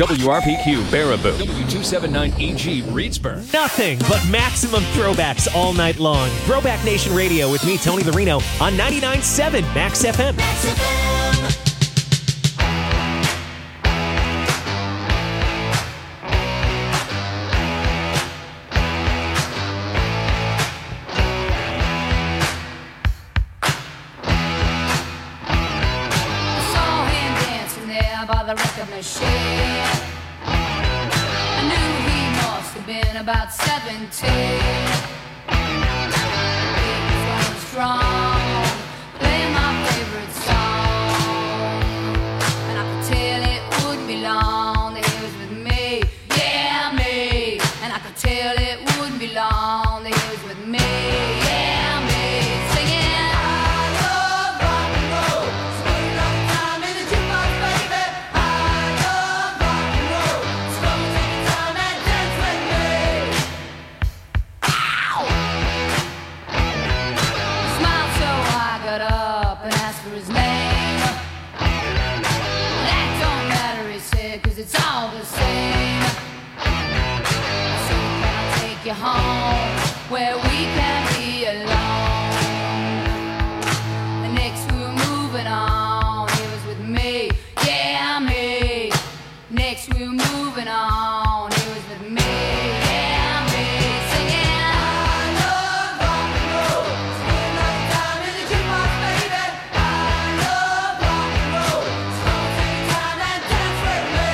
WRPQ Baraboo, W279EG Reedsburg. Nothing but maximum throwbacks all night long. Throwback Nation Radio with me, Tony Larino, on 99.7 Max FM. Max FM. By the record machine, I knew he must have been about 17. He was going strong, playing my favorite song, and I could tell it wouldn't be long that he was with me, yeah me. And I could tell it wouldn't be long that he was with me, yeah me. Singing. It's all the same. So can I take you home where we can be alone? And next we were moving on. He was with me, yeah me. Next we were moving on. He was with me, yeah me. Singing. I love rock and roll. Spend all the time in the jukebox, baby. I love rock and roll. So take your time and dance with me.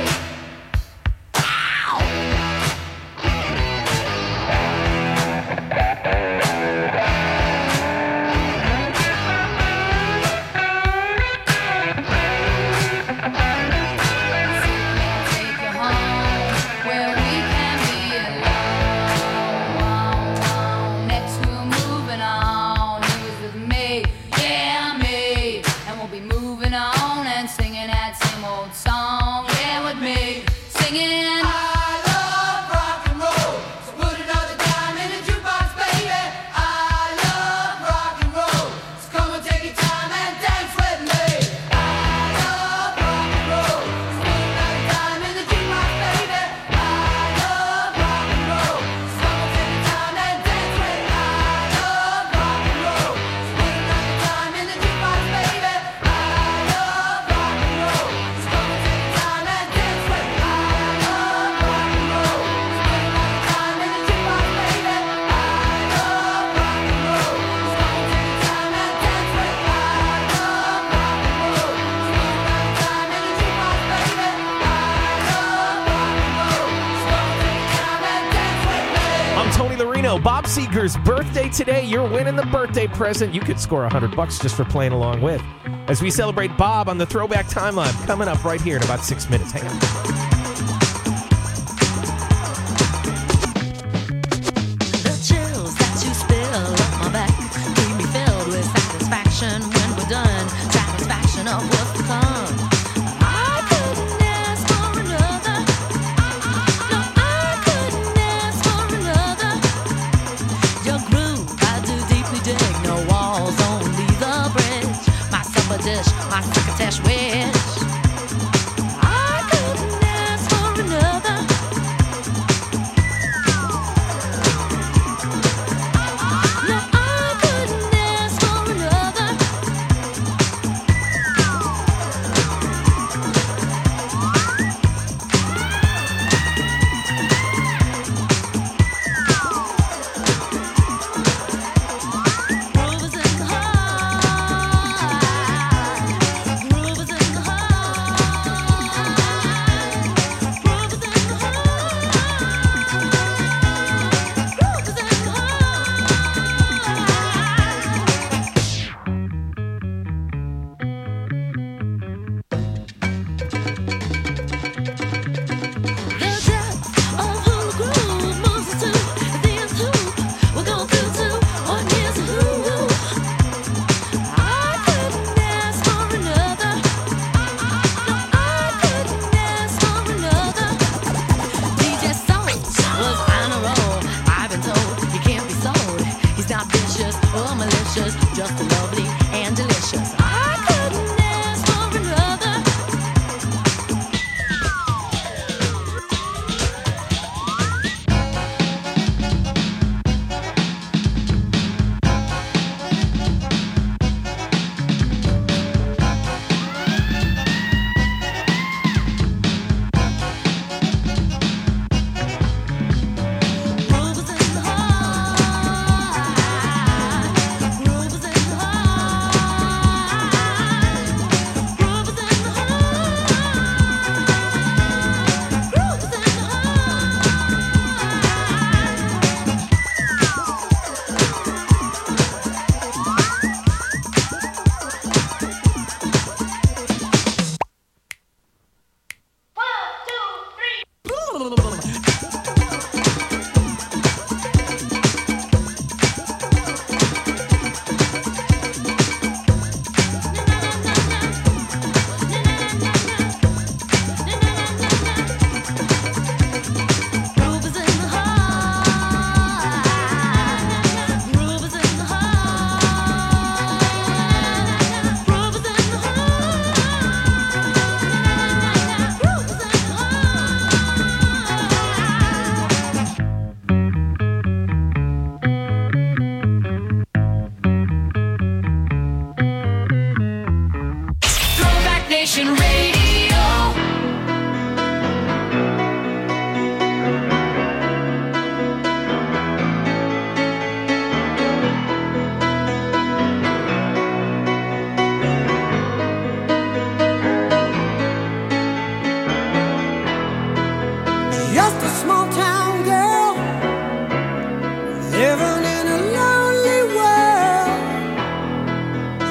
Bob Seger's birthday today. You're winning the birthday present. You could score $100 just for playing along with. As we celebrate Bob on the Throwback Timeline, coming up right here in about 6 minutes. Hang on. The chills that you spill up my back keep me filled with satisfaction when we're done. Satisfaction of what's to come. I couldn't ask for another. No, I couldn't ask for another. Your groove, I do deeply dig. No walls, only the bridge. My supper dish, my crocketesh wish. I couldn't ask for another. No, I couldn't ask for another. Groove is in the heart. Groove is in the heart. Groove is in the heart. Groove is in the The depth of who the groove moves us to the nth hoop. We're going through to what is who. I couldn't ask for another. No, I couldn't ask for another. DJ Soul was on a roll. I've been told he can't be sold. He's not vicious or malicious, just lovely and delicious. I couldn't ask for another.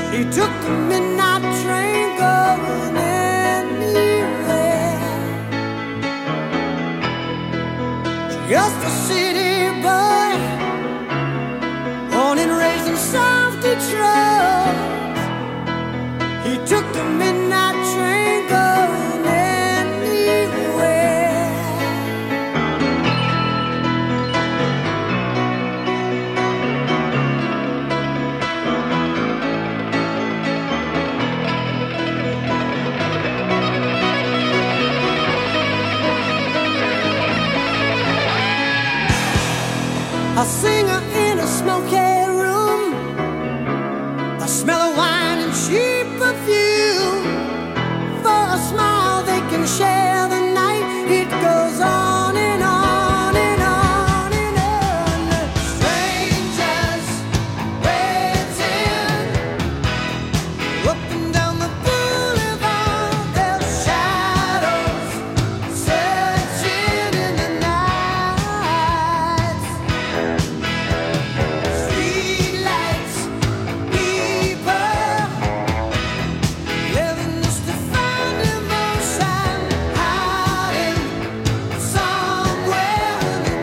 He took the midnight train going anywhere. Just a city boy, born and raised in South Detroit. He took the midnight train going anywhere. A singer in a smoky room, a smell of wine and cheap perfume. For a smile they can share the night. It goes on and on and on and on. Strangers waiting up and down the boulevard. Their shadows searching in the night. Streetlights, people living just to find emotion, hiding somewhere in the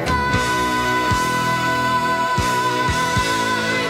night.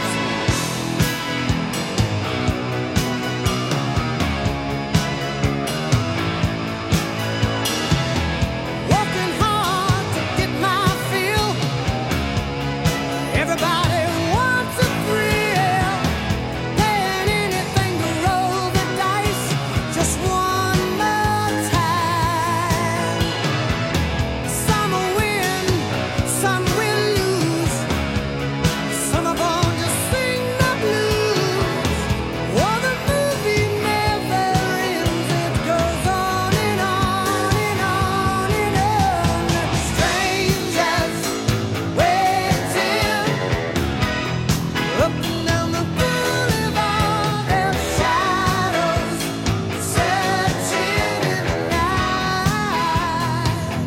Working hard to get my fill. Everybody wants a thrill. Paying anything to roll the dice just one more time. Some will win, some will lose. Some are born to sing the blues. Oh, the movie never ends. It goes on and on and on and on. Strangers waiting up and down the boulevard. Their shadows searching in the night.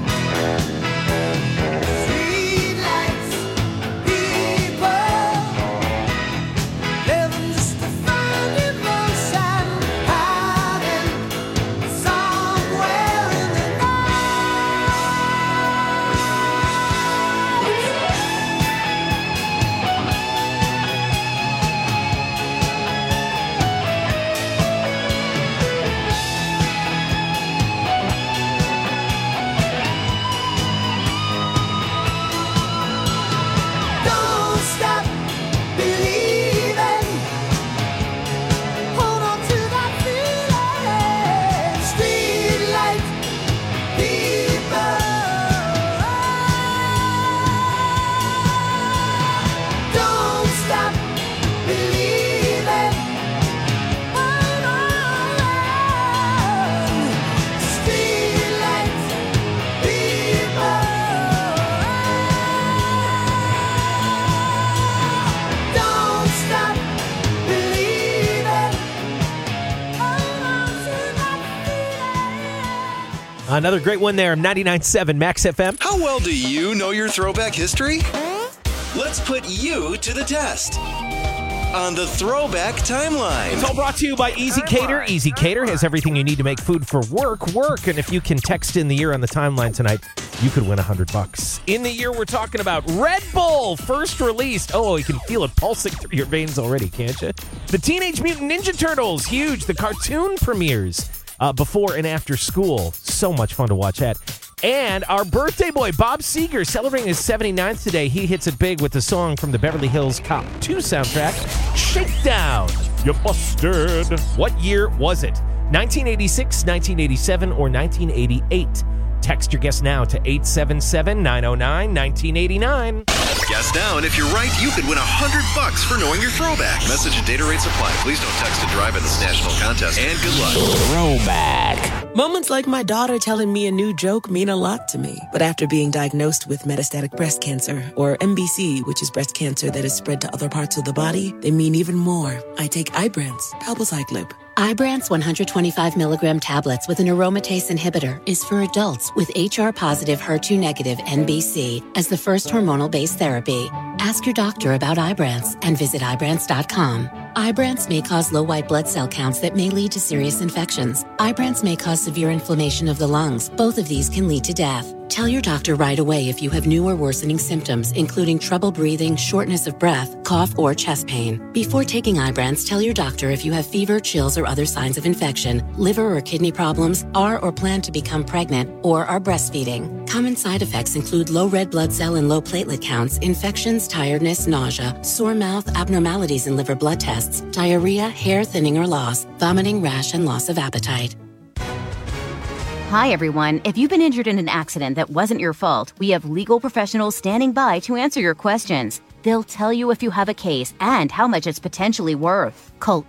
Streetlights, people living just to find emotion, hiding somewhere in the Don't stop believing. Hold on to that feeling. Streetlight people. Don't stop believing. Hold on. Streetlight people. Don't stop believing. Hold on to that feeling. Another great one there, 99.7 Max FM. How well do you know your throwback history? Let's put you to the test on the Throwback Timeline. It's all brought to you by Easy Cater. Easy Cater has everything you need to make food for work. And if you can text in the year on the timeline tonight, you could win $100. In the year we're talking about, Red Bull first released. Oh, you can feel it pulsing through your veins already, can't you? The Teenage Mutant Ninja Turtles, huge. The cartoon premieres before and after school. So much fun to watch that. And our birthday boy, Bob Seger, celebrating his 79th today. He hits it big with the song from the Beverly Hills Cop 2 soundtrack, Shakedown. You busted. What year was it? 1986, 1987, or 1988? Text your guess now to 877-909-1989. Guess now, and if you're right, you could win $100 for knowing your throwback. Message and data rates apply. Please don't text and drive in this national contest. And good luck. Throwback. Moments like my daughter telling me a new joke mean a lot to me. But after being diagnosed with metastatic breast cancer, or MBC, which is breast cancer that is spread to other parts of the body, they mean even more. I take Ibrance, palbociclib. Ibrance 125 milligram tablets with an aromatase inhibitor is for adults with HR-positive, HER2-negative MBC as the first hormonal-based therapy. Ask your doctor about Ibrance and visit Ibrance.com. Ibrance may cause low white blood cell counts that may lead to serious infections. Ibrance may cause severe inflammation of the lungs. Both of these can lead to death. Tell your doctor right away if you have new or worsening symptoms, including trouble breathing, shortness of breath, cough, or chest pain. Before taking Ibrance, tell your doctor if you have fever, chills, or other signs of infection, liver or kidney problems, are or plan to become pregnant, or are breastfeeding. Common side effects include low red blood cell and low platelet counts, infections, tiredness, nausea, sore mouth, abnormalities in liver blood tests, diarrhea, hair thinning or loss, vomiting, rash, and loss of appetite. Hi, everyone. If you've been injured in an accident that wasn't your fault, we have legal professionals standing by to answer your questions. They'll tell you if you have a case and how much it's potentially worth. Call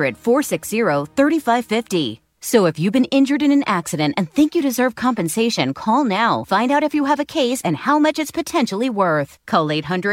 800-460-3550. So if you've been injured in an accident and think you deserve compensation, call now. Find out if you have a case and how much it's potentially worth. Call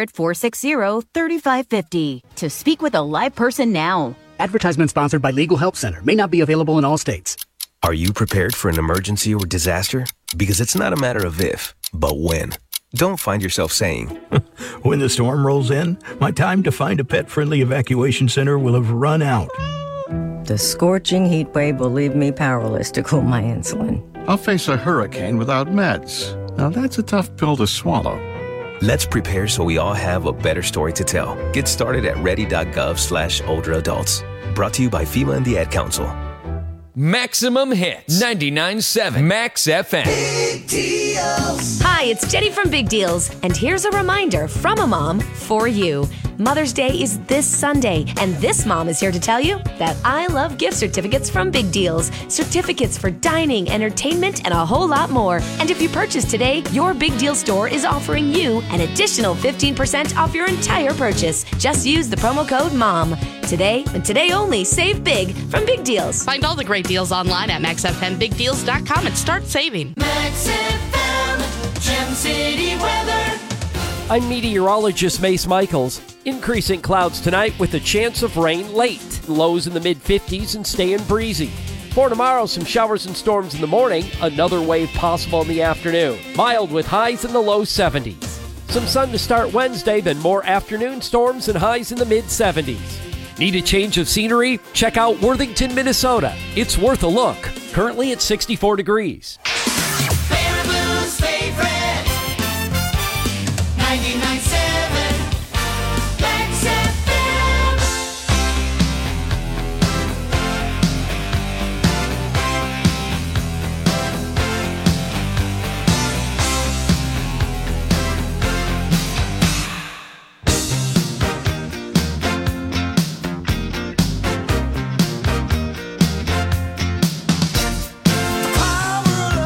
800-460-3550 to speak with a live person now. Advertisement sponsored by Legal Help Center. May not be available in all states. Are you prepared for an emergency or disaster? Because it's not a matter of if, but when. Don't find yourself saying, when the storm rolls in, my time to find a pet-friendly evacuation center will have run out. The scorching heat wave will leave me powerless to cool my insulin. I'll face a hurricane without meds. Now that's a tough pill to swallow. Let's prepare so we all have a better story to tell. Get started at ready.gov/older adults. Brought to you by FEMA and the Ad Council. Maximum Hits 99.7 Max FM. Big Deals. Hi, it's Jenny from Big Deals, and here's a reminder from a mom for you. Mother's Day is this Sunday, and this mom is here to tell you that I love gift certificates from Big Deals. Certificates for dining, entertainment, and a whole lot more. And if you purchase today, your Big Deal store is offering you an additional 15% off your entire purchase. Just use the promo code MOM. Today, and today only, save big from Big Deals. Find all the great deals online at MaxFMBigDeals.com and start saving. Max FM, Gem City weather. I'm meteorologist Mace Michaels. Increasing clouds tonight with a chance of rain late. Lows in the mid-50s and staying breezy. For tomorrow, some showers and storms in the morning. Another wave possible in the afternoon. Mild with highs in the low 70s. Some sun to start Wednesday, then more afternoon storms and highs in the mid-70s. Need a change of scenery? Check out Worthington, Minnesota. It's worth a look. Currently at 64 degrees. Baraboo's favorite. 99.7 Max FM. Power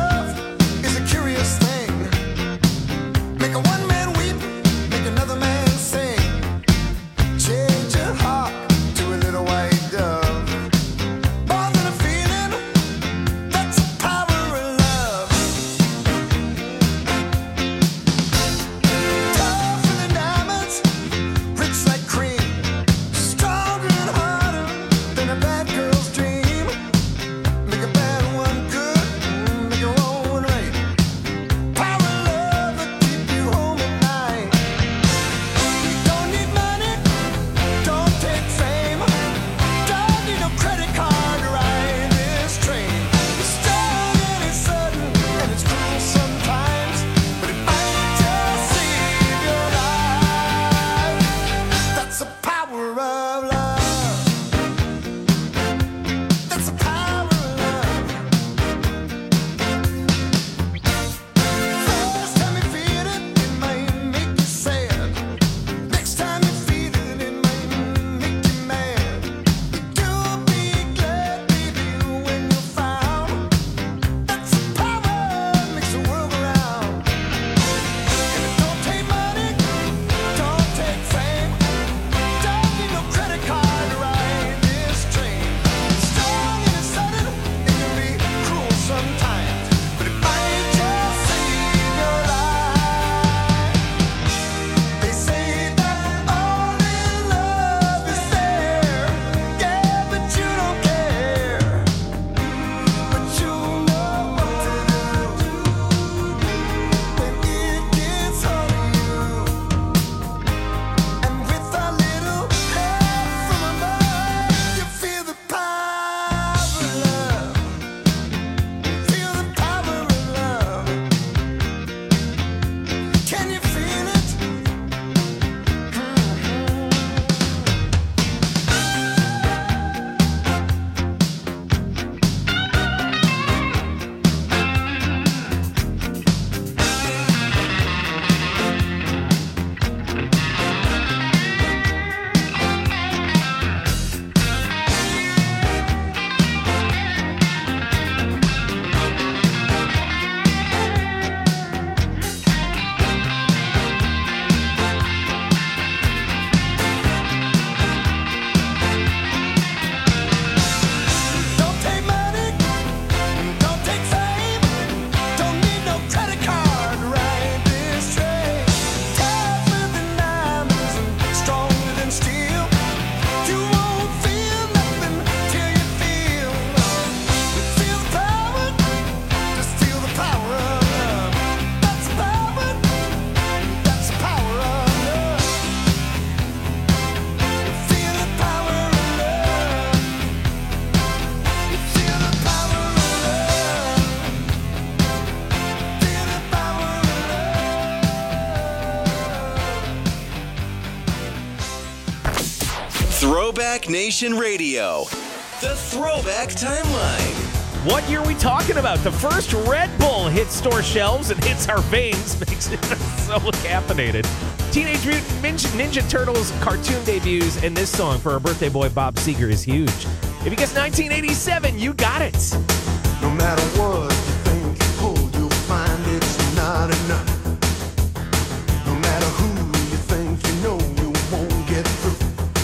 Rock Nation Radio. The Throwback Timeline. What year are we talking about? The first Red Bull hits store shelves and hits our veins. Makes it so caffeinated. Teenage Mutant Ninja Turtles cartoon debuts, and this song for our birthday boy Bob Seger is huge. If you guess 1987, you got it. No matter what you think you pull, you'll find it's not enough. No matter who you think you know, you won't get through.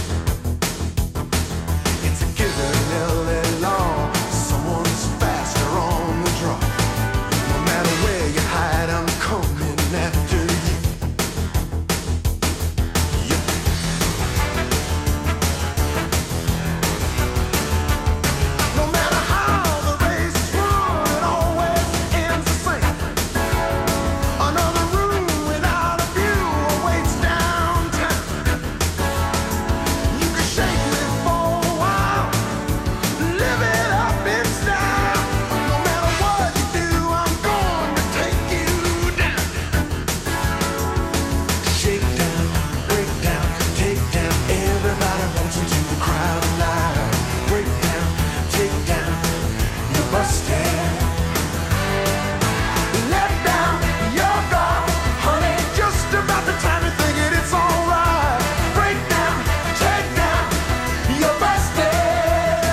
It's a given LA law. Someone's faster on the draw. No matter where you hide, I'm coming after you. No matter how the race is run, it always ends the same. Another room without a view awaits downtown. You can shake me for a while, live it up in style. No matter what you do, I'm going to take you down. Shake down, break down, take down. Everybody wants into the crowd alive. Break down, take down, you're busted. Let down your guard, honey. Just about the time you're thinking it's alright. Break down, take down, you're busted.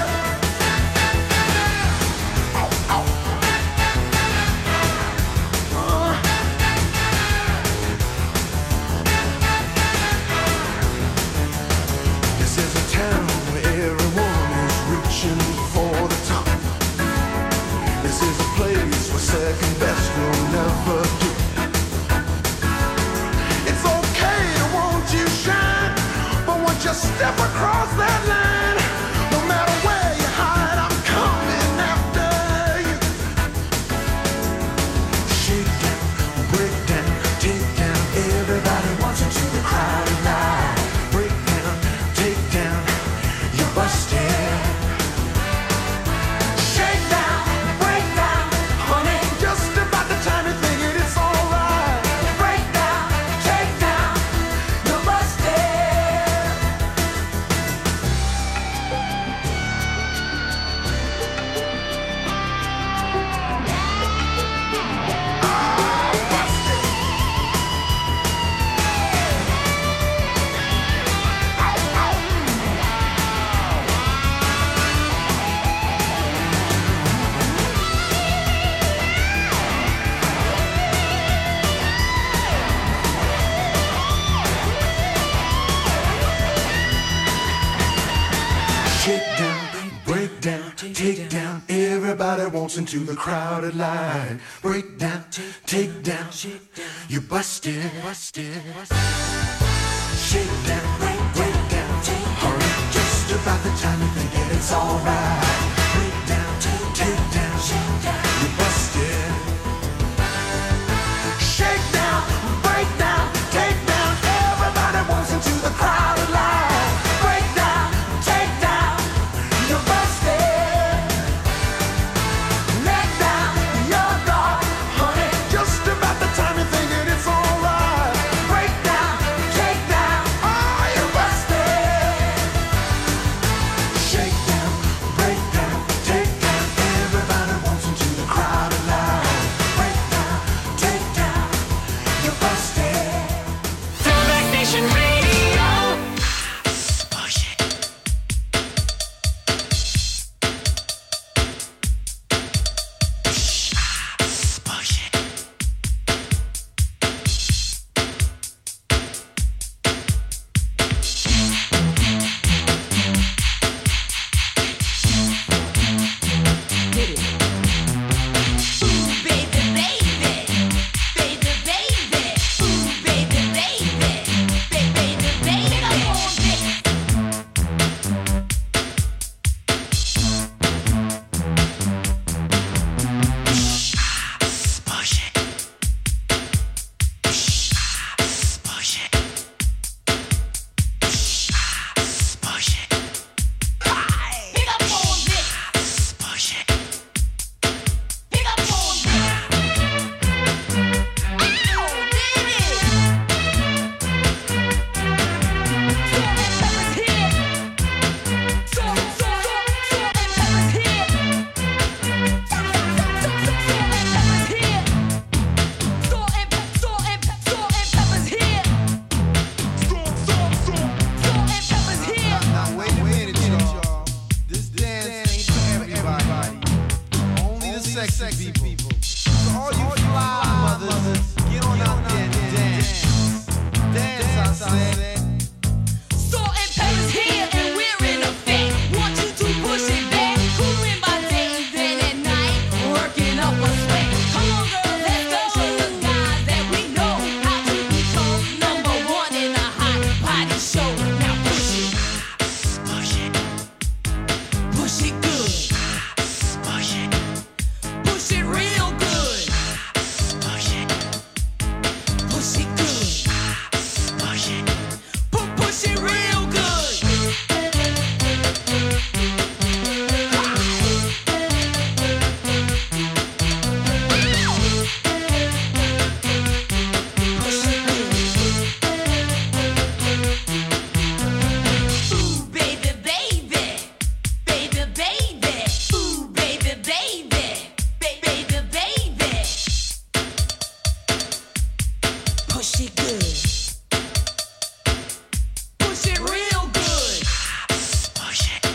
Ow, ow. This is a town where everyone is reaching for the top. This is a place where second best will never do. It's okay to want you shine, but once you step across that line, no matter where you hide, I'm coming after you. Shake down, break down, take down. Everybody wants into the crowd alive. Break down, take down, you're busted. Shake down, break down, honey. Just about the time you're thinking it's alright. Break down, take down, you're busted. Shake down, break down, take down. Everybody wants into the crowded line. Break down, take down, you busted. Shake down, break down, hurry. Just about the time you think it's alright. Break down, take down, you busted. Shake down, break down, take down. Everybody wants into the crowded line. Break down, take down, you're busted. Let down your guard, honey. Just about the time you're thinking it's alright. Break down, take down, oh, you're busted. Shake down, break down, sexy people. So all you fly mothers, get on out there and dance. Dance, I said. Salt and pepper's here and we're in effect. Want you to push it back. Cooling by day, then at night, working up a sweat. Come on, girl, let's go. Show the guys that we know how to become number one in a hot party show. Now push it, push it, push it good, push it, push it real good, push it, push it good, push it, push it real good. Ooh, baby, baby, baby, baby. Ooh, baby, baby, baby, baby. Push it good. Push it real good. Push it.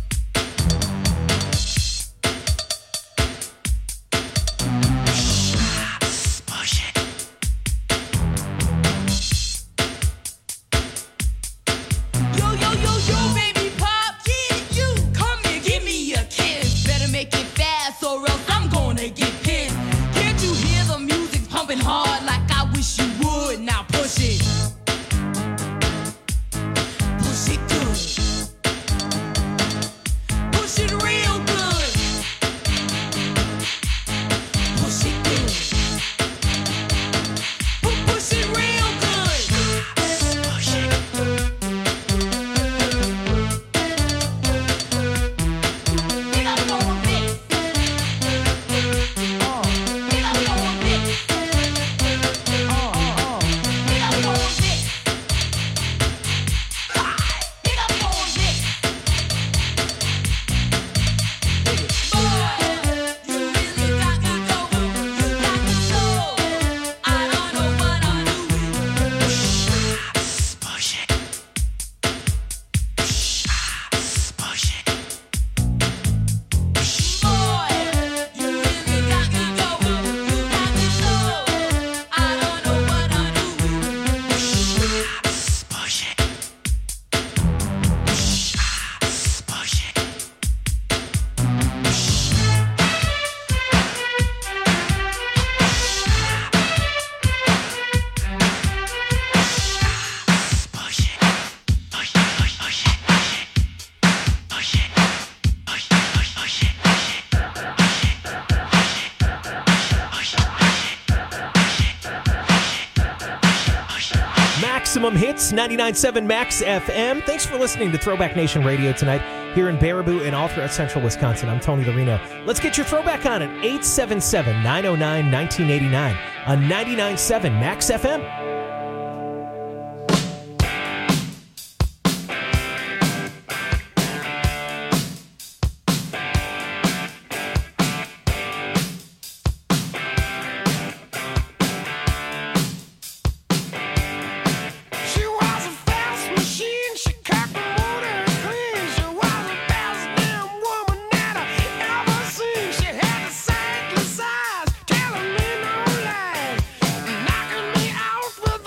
Push it. Yo, yo, yo, yo, baby pop, yeah, you come here, give me a kiss. Better make it fast or else I'm gonna get pissed. Can't you hear the music pumping hard like I wish you would? Now push it. Push it good. Push it real good. Push it good. Push it real good. Push it. Pick up on this. Pick up on this. Pick up on this. Pick up on this. Boy, you really got me going. You got me so. I don't know what I'm doing. Push it. Push it. Boy, you really got me going. You got me so. I don't know what I'm doing. Push it. Push it. Maximum Hits, 99.7 Max FM. Thanks for listening to Throwback Nation Radio tonight here in Baraboo and all throughout central Wisconsin. I'm Tony Lorino. Let's get your throwback on at 877-909-1989 on 99.7 Max FM. She was a fast machine, she cut the motor clean. She was the best damn woman that I ever seen. She had the sightless eyes, telling me no lies, knocking me out with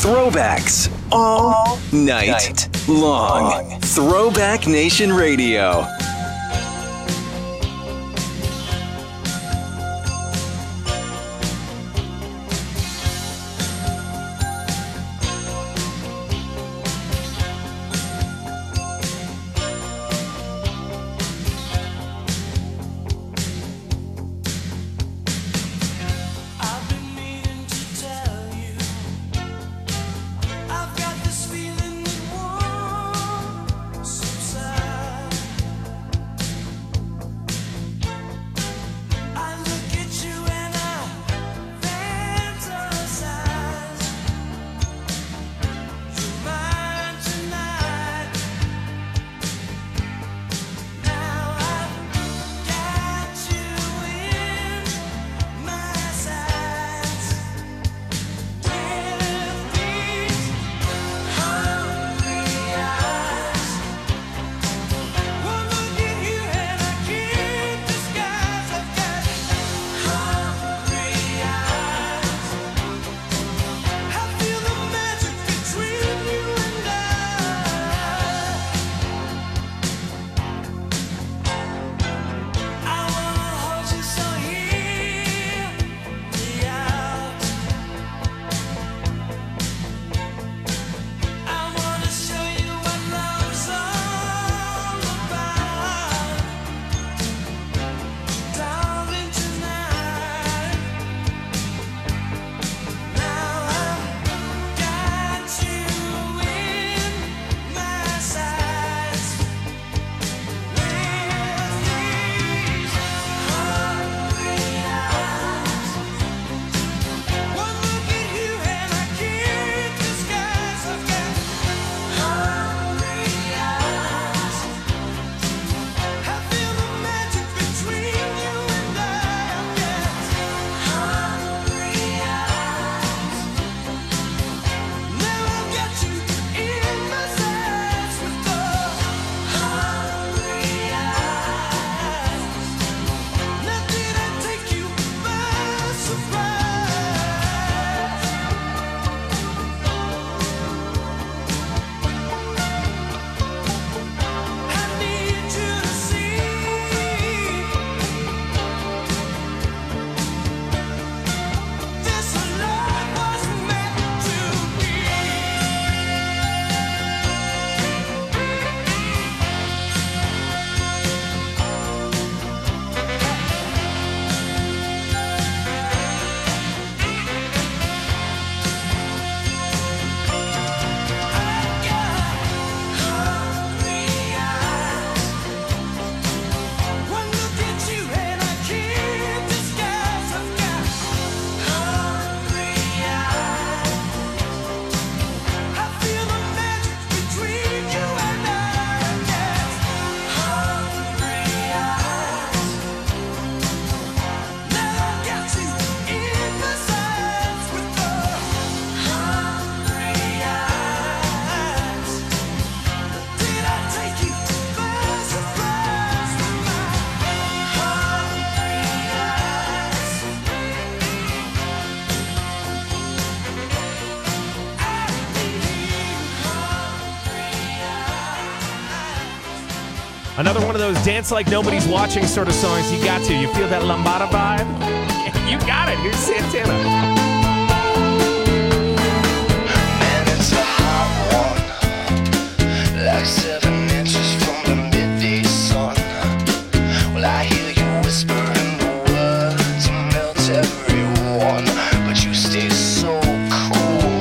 Throwbacks all night long. Throwback Nation Radio. Another one of those dance like nobody's watching sort of songs. You got to. You feel that lambada vibe? You got it. Here's Santana. Man, it's a hot one, like 7 inches from the midday sun. Well, I hear you whispering the words to melt everyone, but you stay so cool.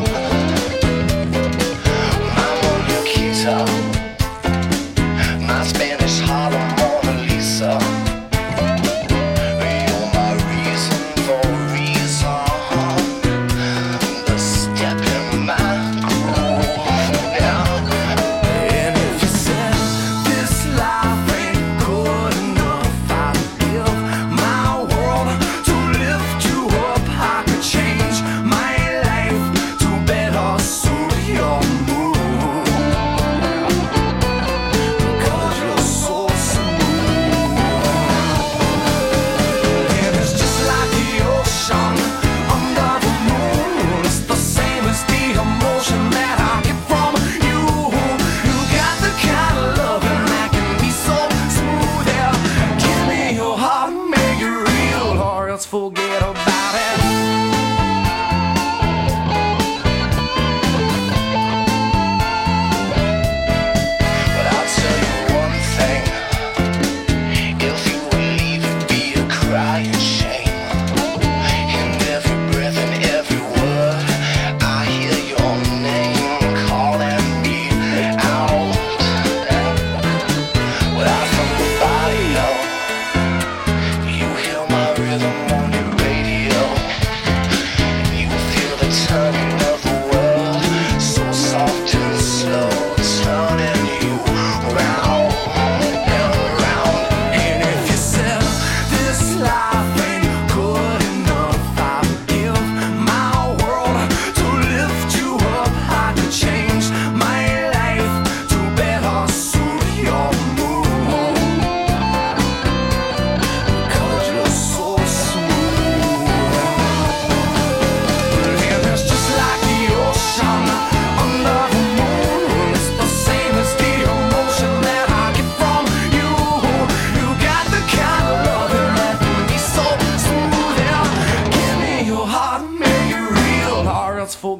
I'm on your guitar, my Spanish Harlem Mona Lisa. You're my reason for reason.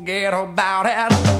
forget about it.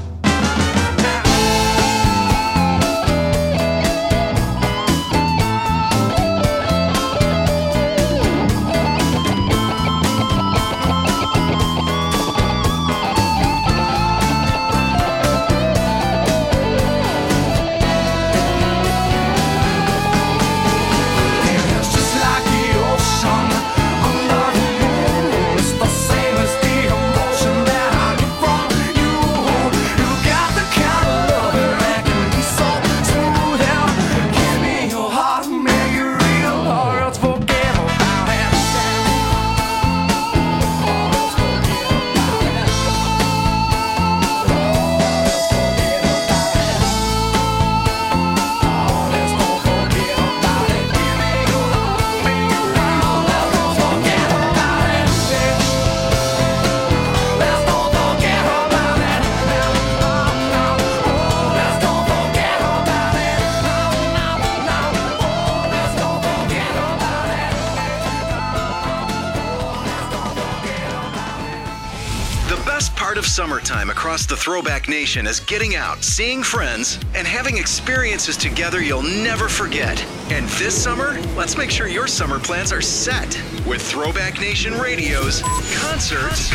Summertime across the Throwback Nation is getting out, seeing friends, and having experiences together you'll never forget. And this summer, let's make sure your summer plans are set with Throwback Nation Radio's Concerts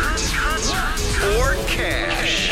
or Cash.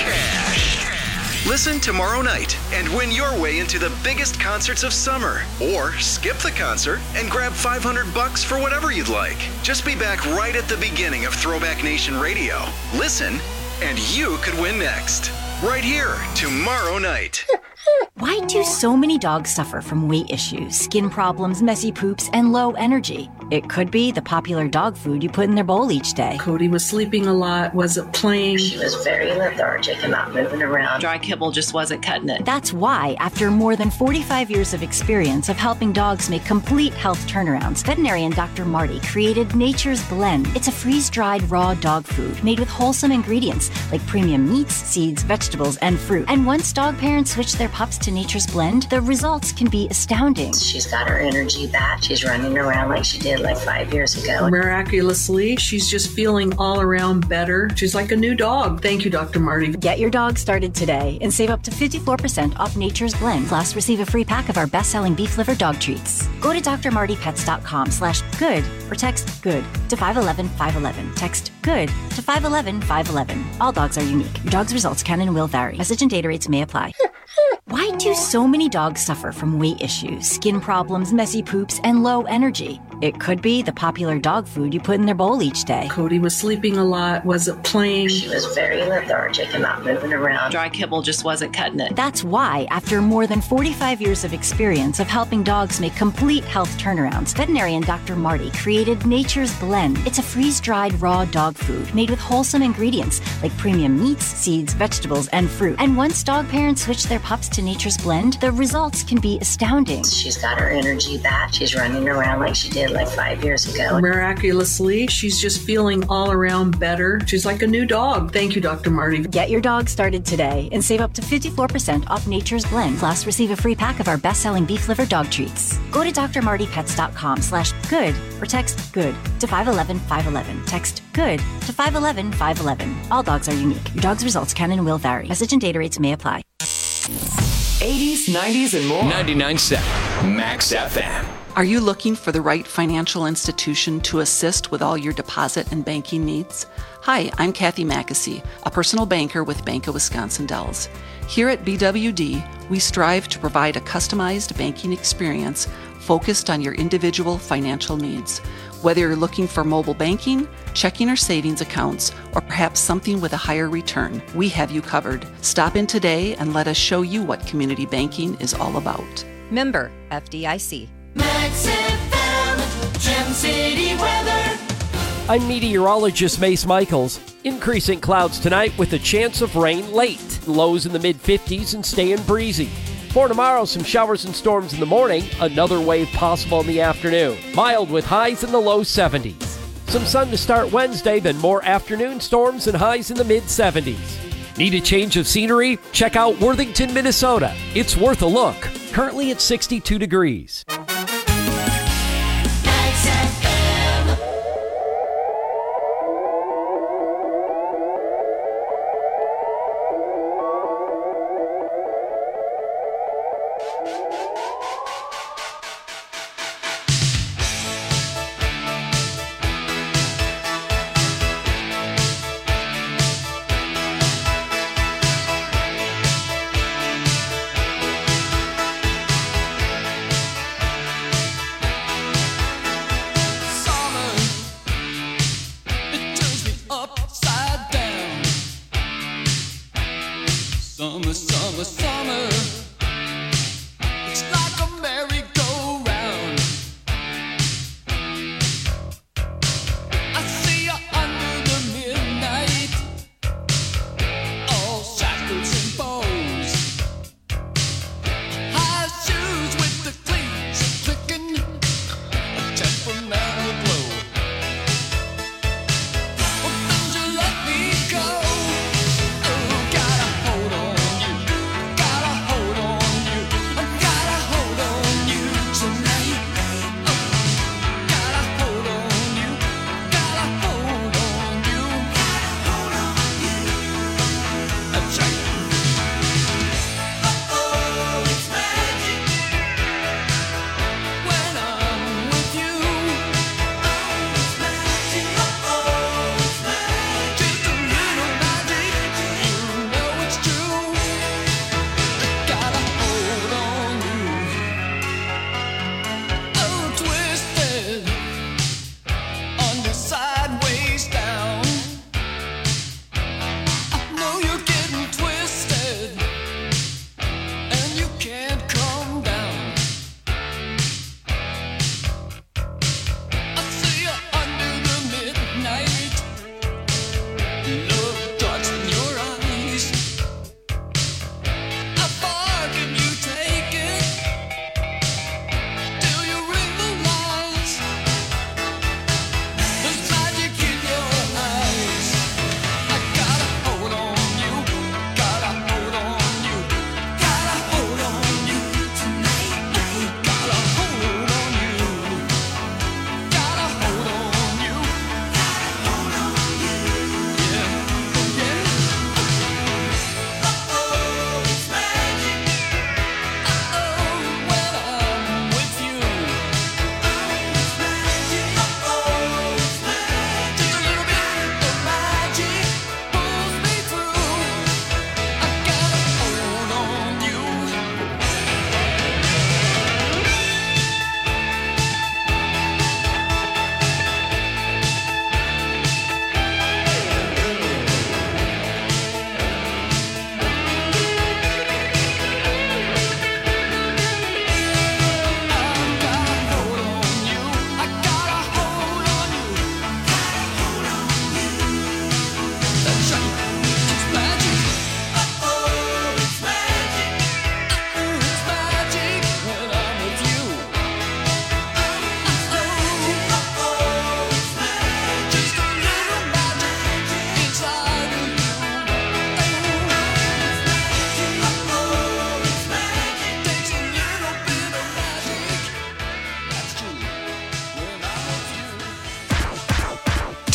Listen tomorrow night and win your way into the biggest concerts of summer. Or skip the concert and grab $500 for whatever you'd like. Just be back right at the beginning of Throwback Nation Radio. Listen, and you could win next. Right here, tomorrow night. Why do so many dogs suffer from weight issues, skin problems, messy poops, and low energy? It could be the popular dog food you put in their bowl each day. Cody was sleeping a lot, wasn't playing. She was very lethargic and not moving around. Dry kibble just wasn't cutting it. That's why, after more than 45 years of experience of helping dogs make complete health turnarounds, veterinarian Dr. Marty created Nature's Blend. It's a freeze-dried raw dog food made with wholesome ingredients like premium meats, seeds, vegetables, and fruit. And once dog parents switch their pups to Nature's Blend, the results can be astounding. She's got her energy back. She's running around like she did like 5 years ago. Miraculously, she's just feeling all around better. She's like a new dog. Thank you, Dr. Marty. Get your dog started today and save up to 54% off Nature's Blend. Plus, receive a free pack of our best-selling beef liver dog treats. Go to drmartypets.com/good or text GOOD to 511-511. Text GOOD to 511-511. All dogs are unique. Your dog's results can and will vary. Message and data rates may apply. Why do so many dogs suffer from weight issues, skin problems, messy poops, and low energy? It could be the popular dog food you put in their bowl each day. Cody was sleeping a lot, wasn't playing. She was very lethargic and not moving around. Dry kibble just wasn't cutting it. That's why, after more than 45 years of experience of helping dogs make complete health turnarounds, veterinarian Dr. Marty created Nature's Blend. It's a freeze-dried raw dog food made with wholesome ingredients like premium meats, seeds, vegetables, and fruit. And once dog parents switch their pups to Nature's Blend, the results can be astounding. She's got her energy back. She's running around like she did like 5 years ago. Miraculously, she's just feeling all around better. She's like a new dog. Thank you, Dr. Marty. Get your dog started today and save up to 54% off Nature's Blend. Plus, receive a free pack of our best-selling beef liver dog treats. Go to drmartypets.com/good or text GOOD to 511-511. Text GOOD to 511-511. All dogs are unique. Your dog's results can and will vary. Message and data rates may apply. 80s, 90s, and more. 99.7 Max FM. Are you looking for the right financial institution to assist with all your deposit and banking needs? Hi, I'm Kathy Mackesy, a personal banker with Bank of Wisconsin Dells. Here at BWD, we strive to provide a customized banking experience focused on your individual financial needs. Whether you're looking for mobile banking, checking or savings accounts, or perhaps something with a higher return, we have you covered. Stop in today and let us show you what community banking is all about. Member FDIC. Max FM, Gem City weather. I'm meteorologist Mace Michaels. Increasing clouds tonight with a chance of rain late. Lows in the mid-50s and staying breezy. For tomorrow, some showers and storms in the morning. Another wave possible in the afternoon. Mild with highs in the low 70s. Some sun to start Wednesday, then more afternoon storms and highs in the mid-70s. Need a change of scenery? Check out Worthington, Minnesota. It's worth a look. Currently at 62 degrees.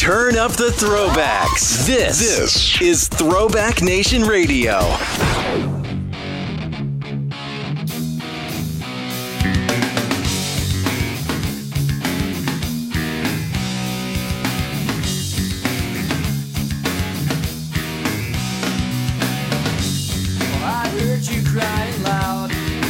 Turn up the throwbacks. This is Throwback Nation Radio. I heard you crying loud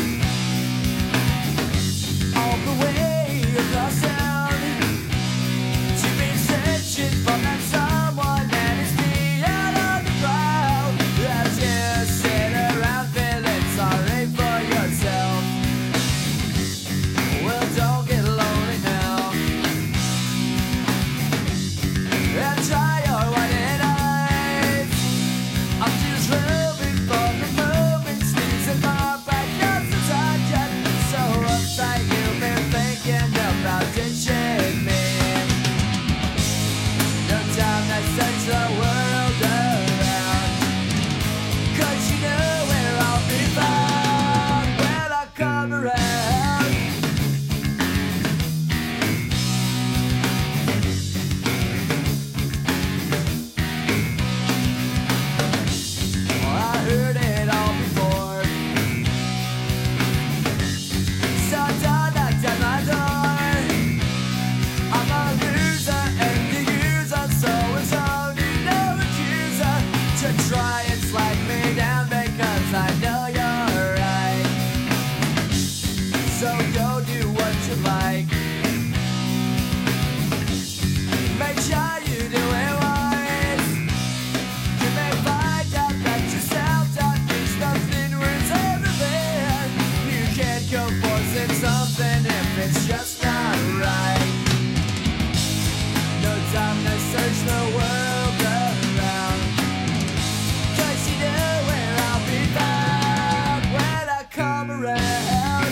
all the way across town. You've been searching for that someone that is beyond on the crowd. As you sit around feeling sorry for yourself. Well, don't get lonely now. And try your white eyes. I'm just hoping for the moment sneaks in my backyard since I got so uptight. You've been thinking about ditching me. No time to search the world around, 'cause you know where I'll be found when I come around. I heard it all before. So don't knock at my door. I'm a loser and the user, so it's only no accuser to try and slide me down because I know you're right. So go do what you like. Make sure you do it wise. You may find out that yourself that means nothing worth everything. You can't go forcing something if it's just not right. No time to search the world around, 'cause you know where I'll be found when I come around.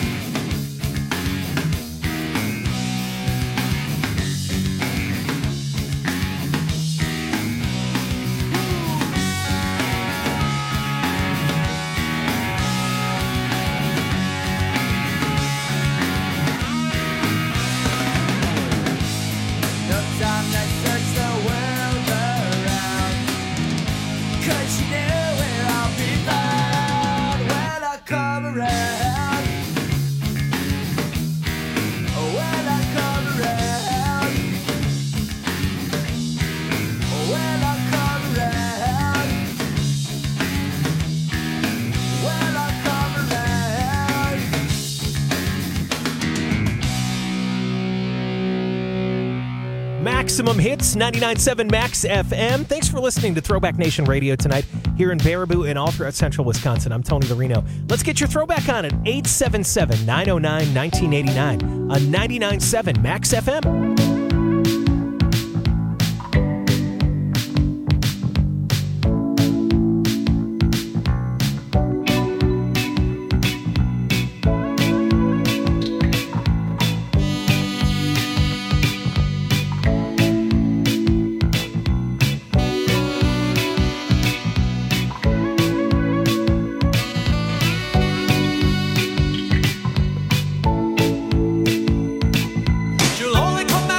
No time to search the world around, 'cause you know where I'll be found when I come around. When I come around. When I come around. When I come around. Maximum Hits, 99.7 Max FM. Thanks for listening to Throwback Nation Radio tonight here in Baraboo and all throughout central Wisconsin. I'm Tony Larino. Let's get your throwback on at 877-909-1989 on 99.7 Max FM. You'll only come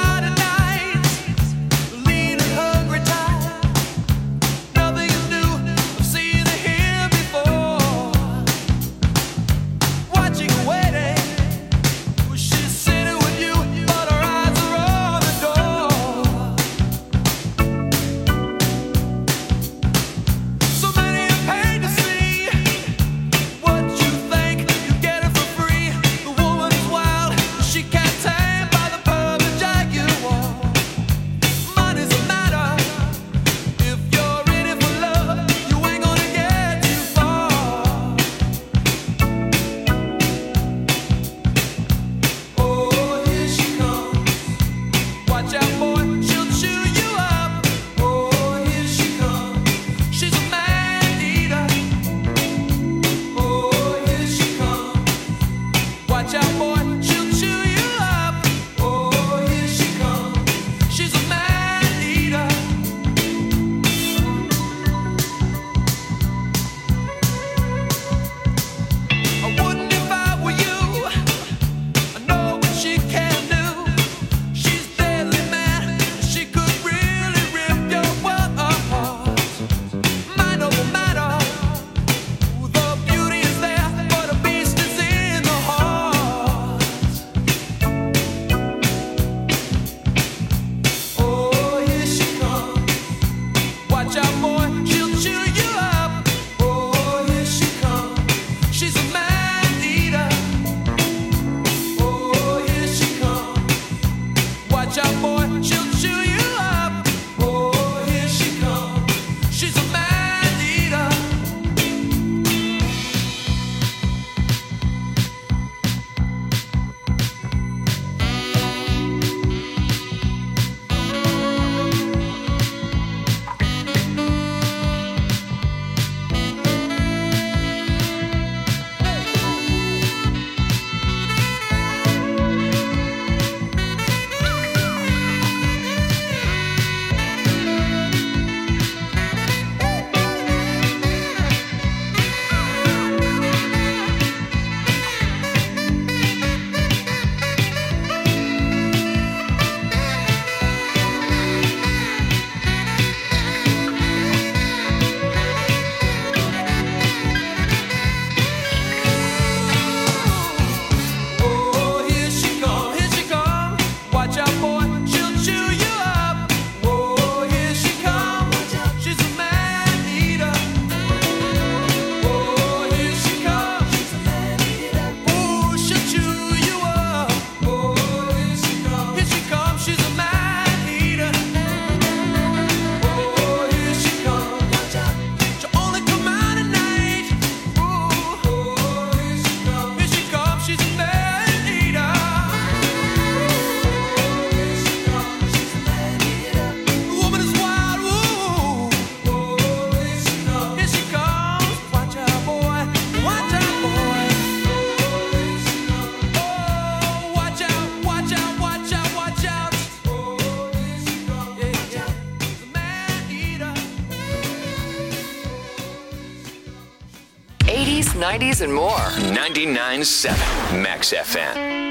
80s, 90s, and more. 99.7 Max FM.